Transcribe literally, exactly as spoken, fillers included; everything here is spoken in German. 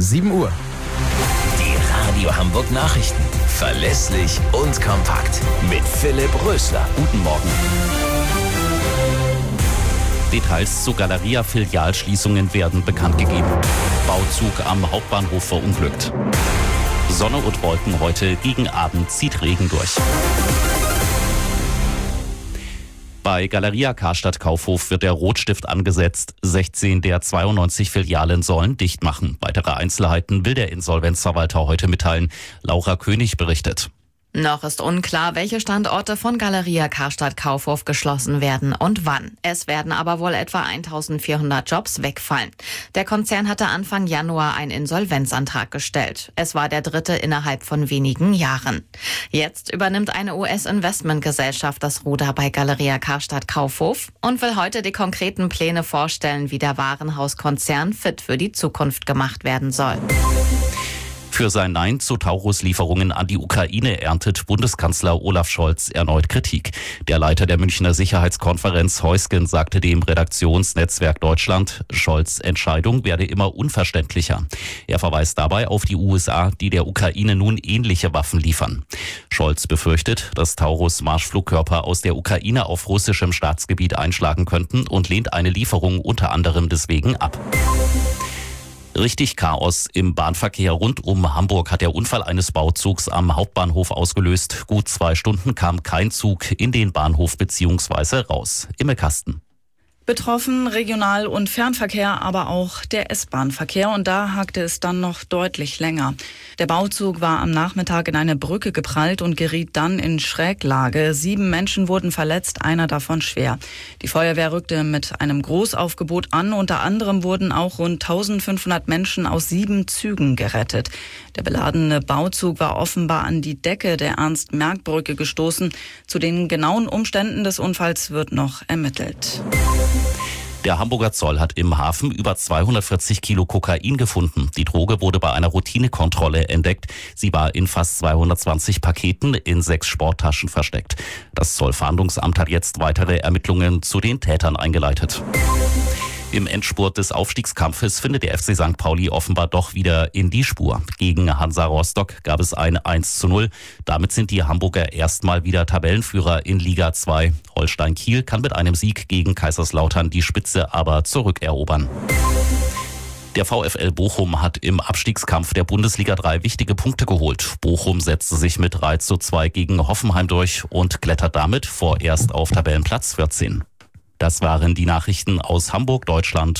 sieben Uhr. Die Radio Hamburg Nachrichten. Verlässlich und kompakt. Mit Philipp Rösler. Guten Morgen. Details zu Galeria-Filialschließungen werden bekannt gegeben. Bauzug am Hauptbahnhof verunglückt. Sonne und Wolken heute, gegen Abend zieht Regen durch. Bei Galeria Karstadt Kaufhof wird der Rotstift angesetzt. sechzehn der zweiundneunzig Filialen sollen dicht machen. Weitere Einzelheiten will der Insolvenzverwalter heute mitteilen. Laura König berichtet. Noch ist unklar, welche Standorte von Galeria Karstadt Kaufhof geschlossen werden und wann. Es werden aber wohl etwa eintausendvierhundert Jobs wegfallen. Der Konzern hatte Anfang Januar einen Insolvenzantrag gestellt. Es war der dritte innerhalb von wenigen Jahren. Jetzt übernimmt eine U S-Investmentgesellschaft das Ruder bei Galeria Karstadt Kaufhof und will heute die konkreten Pläne vorstellen, wie der Warenhauskonzern fit für die Zukunft gemacht werden soll. Für sein Nein zu Taurus-Lieferungen an die Ukraine erntet Bundeskanzler Olaf Scholz erneut Kritik. Der Leiter der Münchner Sicherheitskonferenz Heusgen sagte dem Redaktionsnetzwerk Deutschland, Scholz' Entscheidung werde immer unverständlicher. Er verweist dabei auf die U S A, die der Ukraine nun ähnliche Waffen liefern. Scholz befürchtet, dass Taurus-Marschflugkörper aus der Ukraine auf russischem Staatsgebiet einschlagen könnten und lehnt eine Lieferung unter anderem deswegen ab. Richtig Chaos im Bahnverkehr rund um Hamburg hat der Unfall eines Bauzugs am Hauptbahnhof ausgelöst. Gut zwei Stunden kam kein Zug in den Bahnhof bzw. raus. Imme Kasten. Betroffen Regional- und Fernverkehr, aber auch der S-Bahn-Verkehr. Und da hakte es dann noch deutlich länger. Der Bauzug war am Nachmittag in eine Brücke geprallt und geriet dann in Schräglage. Sieben Menschen wurden verletzt, einer davon schwer. Die Feuerwehr rückte mit einem Großaufgebot an. Unter anderem wurden auch rund eintausendfünfhundert Menschen aus sieben Zügen gerettet. Der beladene Bauzug war offenbar an die Decke der Ernst-Merck-Brücke gestoßen. Zu den genauen Umständen des Unfalls wird noch ermittelt. Der Hamburger Zoll hat im Hafen über zweihundertvierzig Kilo Kokain gefunden. Die Droge wurde bei einer Routinekontrolle entdeckt. Sie war in fast zweihundertzwanzig Paketen in sechs Sporttaschen versteckt. Das Zollfahndungsamt hat jetzt weitere Ermittlungen zu den Tätern eingeleitet. Im Endspurt des Aufstiegskampfes findet der F C Sankt Pauli offenbar doch wieder in die Spur. Gegen Hansa Rostock gab es ein eins zu null. Damit sind die Hamburger erstmal wieder Tabellenführer in Liga zwei. Holstein Kiel kann mit einem Sieg gegen Kaiserslautern die Spitze aber zurückerobern. Der VfL Bochum hat im Abstiegskampf der Bundesliga drei wichtige Punkte geholt. Bochum setzte sich mit drei zu zwei gegen Hoffenheim durch und klettert damit vorerst auf Tabellenplatz vierzehn. Das waren die Nachrichten aus Hamburg, Deutschland